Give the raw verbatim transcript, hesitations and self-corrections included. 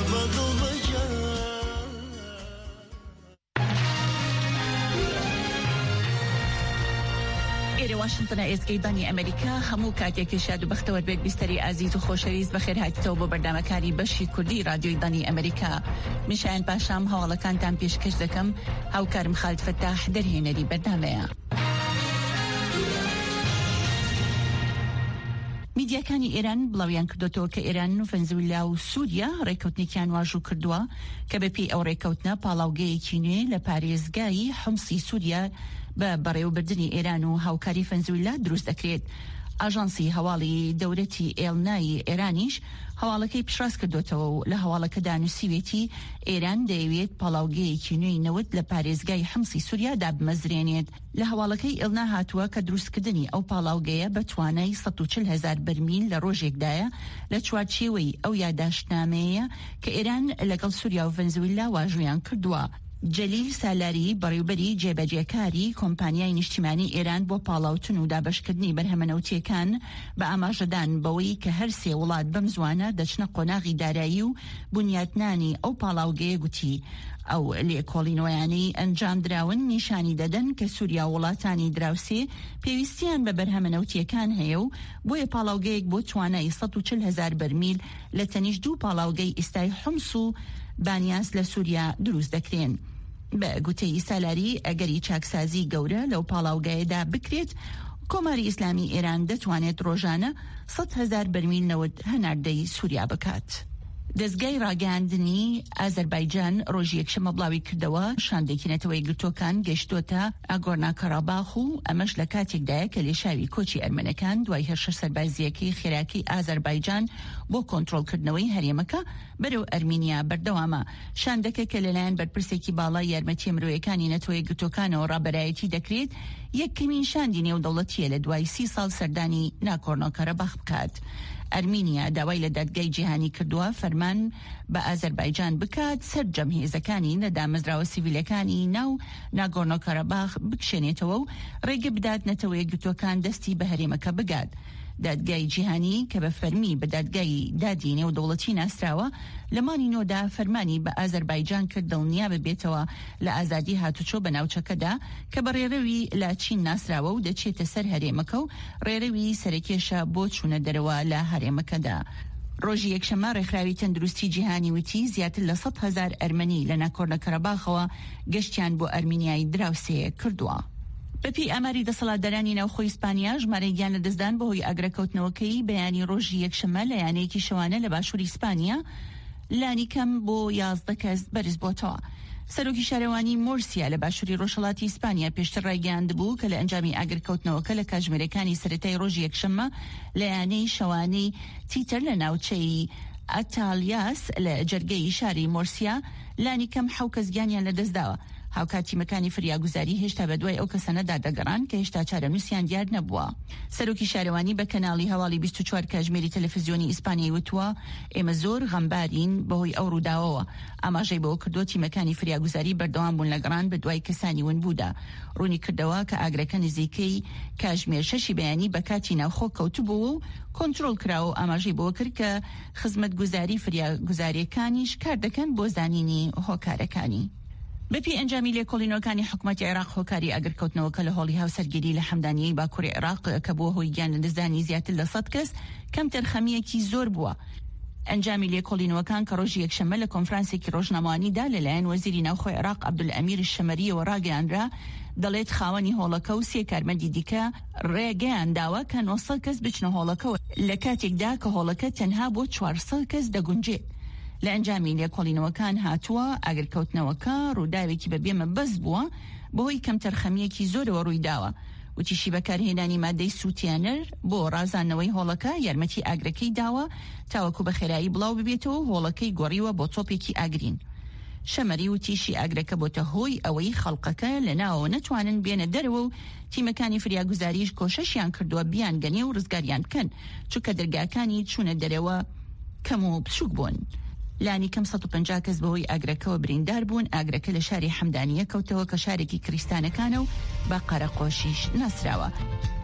واشنطن ئێسکەی ئەمریکا هەموو کاتێکی شاد و بەختەوە بێت بیستەری ئازیز و خۆشەویست بەخێر هاتیتەوە بۆ بەردامەکانی بەشی کوردی رادیۆی دانی ئەمریکا. میشایان پاشام هەواڵەکانتان پێشکەش دەکەم. هاوکارم خالد فەتاح دەرهێنەری بەردامەیە. میدیاکانی ئێران بڵاویان کردوتەوە کە ئێران و ڤەنزوێلا و سووریا ڕێکەوتنێکیان واژوو کردووە کە بەپێی ئەو ڕێکەوتنە پاڵاوگەیەکی نوێ لە پارێزگای حومسی سووریا بە بەڕێوەبردننی ئێران و هاوکاری ڤەنزوێلا دروست دەکرێت. ئاژانسی هەواڵی دەوڵەتی ئێڵنای ئێرانیش هەواڵەکەی پشڕاست کردوتەوە و لە هەواڵەکەدا نووسیوێتی ئێران دەیەوێت پاڵاوگەیەکی نوێی نەوت لە پارێزگای حومسی سووریا دابمەزرێنێت. لە هەواڵەکەی ئێڵنا هاتووە کە دروستکردنی ئەو پاڵاوگەیە بە توانای سەد و چل هەزار بەرمیل لە ڕۆژێکدایە لە چوارچێوەی ئەو یادداشتنامەیە کە ئێران لەگەڵ سووریا و ڤەنزوێلا واژویان کردووە. جەلیل سالاری بەڕێوەبەری جێبەجێکاری کۆمپانیای نیشتیمانی ئێران بۆ پاڵاوتن و دابەشکردنی بەرهەمەنەوتیەکان بە ئاماژەدان بەوەی کە هەر سێ وڵات بەم زوانە دەچنە قۆناغی دارایی و بنیاتنانی ئەو پاڵاوگەیە گوتی ئەو لێکۆڵینەوەیانەی ئەنجام دراون نیشانی دەدەن کە سووریا وڵاتانی دراوسێ پێویستیان بە بەرهەمەنەوتیەکان هەیە و بۆیە پاڵاوگەیەک بۆ توانای سەد و چل هەزار بەرمیل لە تەنیشت دوو پاڵاوگەی ئێستای حومس و بانیاس لە سووریا دروست دەکرێن. بە گوتەی سالاری ئەگەری چاکسازی گەورە لەو پاڵاوگایەدا بکرێت کۆماری ئیسلامی ئێران دەتوانێت ڕۆژانە سەد هەزار بەرمیل نەوت هەناردەی سووریا بکات. دەستگای ڕاگەاندنی ئازەربایجان ڕۆژی یەکشەمە بڵاوی کردەوە شاندێکی نەتەوەی گرتوەکان گەشتۆتە ئاگۆرنا کەڕاباخ و ئەمەش لە کاتێکدایە کە لێشاوی کۆچی ئەرمەنەکان دوای هێرشە سەربازیەکەی خێراکی ئازەربایجان بۆ کۆنتڕۆڵکردنەوەی هەرێمەکە بەرەو ئەرمینیا بەردەوامە. شاندەکە کە لەلایەن بەرپرسێکی باڵای یارمەتیە مرۆیەکانی نەتەوەی گرتوەکانەوە ڕابەرایەتی دەکرێت یەکەمین شاندی نێودەوڵەتیە لە دوای سی ساڵ سەردانی ناکۆرنۆ کەرەباخ بکات. ئەرمینیا داوای لە دادگای جیهانی کردووە فەرمان بە ئازەربایجان بکات سەر جەمهێزەکانی نەدامەزراوە سیڤیلەکانی ناو ناگۆرنۆ کەرەباخ بکشێنێتەوە و ڕێگە بدات نەتەوەی گرتوەکان دەستی بە هەرێمەکە بگات. دادگای جیهانی کە بە فەرمی بە دادگای دادی نێودەوڵەتی ناسراوە لە مانی نۆدا فەرمانی بە ئازەربایجان کرد دڵنیا ببێتەوە لە ئازادی هاتوچۆ بە ناوچەکەدا کە بە ڕێڕەوی لە چین ناسراوە و دەچێتە سەر هەرێمەکە و ڕێڕەوی سەرکێشە بۆ چوونە دەرەوە لە هەرێمەکەدا. ڕۆژی یەکشەمە ڕێکخراوی تەندروستی جیهانی وتی زیاتر لە سەد هەزار ئەرمەنی لە ناکۆرنە کەرەباخەوە گەشتیان بۆ ئەرمینیای دراوسێ کردووە. بەپی ئاماری دەسەڵاتدارانی ناوخۆی ئیسپانیا ژمارەی گیان لە دەستدان بەهۆی ئاگرەکەوتنەوەکەی بەیانی ڕۆژی یەکشەمە لە یانەیەکی شەوانە لە باشووری ئیسپانیا لانی کەم بۆ یازدە کەس بەرز بۆتەوە. سەرۆکی شارەوانی مۆرسیا لە باشووری ڕۆژهەڵاتی ئیسپانیا پێشتر ڕایگەیاندبوو کە لە ئەنجامی ئاگرکەوتنەوەکە لە کاتژمێرەکانی سەرەتای ڕۆژی یەکشەمە لە یانەی شەوانەی تیتر لە ناوچەی ئەتالیاس لە جەرگەی شاری مۆرسیا لانی کەم حەو کەس گیانیان لە دەستداوە. هاوکاتیمەکانی فریاگوزاری هێشتا بە دوای ئەو کەسەنەدا دەگەڕان کە هێشتا چارەنووسیان دیار نەبووە. سەرۆکی شارەوانی بە کەناڵی هەواڵی بیست و چوار کاتژمێری تەلەڤیزیۆنی ئیسپانیای وتووە ئێمە زۆر غەمبارین بەهۆی ئەو ڕووداوەوە. ئاماژەی بەوە کردووە تیمەکانی فریاگوزاری بەردەوام بوون لە گەڕان بە دوای کەسانی ونبوودا. ڕوونی کردەوە کە ئاگرەکە نزیکەی کاتژمێر شەشی بەیانی بە کاتی ناوخۆ کەوتبووە و کۆنتڕۆڵ کراوە و ئاماژەی بەوە کرد کە خزمەتگوزاری فریاگوزاریەکانیش کار دەکەن بۆ زانینی هۆکارەکانی. بەپی ئەنجامی لێکۆڵینەوەکانی حکوومەتی عێراق هۆکاری ئاگرکەوتنەوەکە لە هۆڵی هاوسەرگیری لە حەمدانیەی باکووری عێراق کە بووە هۆی گیان لە دەستدانی زیاتر لە سەد کەس کەم تەرخەمیەکی زۆر بووە. ئەنجامی لێکۆڵینەوەکان کە ڕۆژی یەکشەمە لە کۆنفرانسێکی ڕۆژنامەوانیدا لەلایەن وەزیری ناوخۆی عێراق عەبدولئەمیر شەمەریەوە ڕاگەیاندرا دەڵێت خاوەنی هۆڵەکە و سێ کارمەندی دیکە ڕێگەیان داوە کە نۆ سەد کەس بچنە هۆڵەکەوە لە کاتێکدا کە هۆڵەکە تەنها بۆ چوارسەد کەس دەگونجێت. لە ئەنجامی لێکۆڵینەوەکان هاتووە ئاگرکەوتنەوەکە ڕووداوێکی بە بێمە بەس بووە بەهۆی کەم تەرخەمیەکی زۆرەوە ڕوویداوە. وتیشی بەکارهێنانی مادەی سووتیانەر بۆ ڕازاندنەوەی هۆڵەکە یارمەتی ئاگرەکەی داوە تاوەکو بە خێرایی بڵاو ببێتەوە هۆڵەکەی گۆڕیوە بۆ تۆپێکی ئاگرین. شەمەری وتیشی ئاگرەکە بۆتە هۆی ئەوەی خەڵقەکە لە ناوەوە نەتوانن بێنە دەرەوە و تیمەکانی فریاگوزاریش کۆشەشیان کردووە بیان گەنێ و ڕزگاریان بکەن چونکە دەرگاکانی چوونە دەرەوە کەم و بچووک بوون. لانی کەم سەد و پەنجا کەس بەهۆی ئاگرەکەەوە بریندار بوون. ئاگرەکە لە شاری حەمدانیە کەوتەوە کە شارێکی کریستانەکانە و بە قەرەقۆشیش ناسراوە.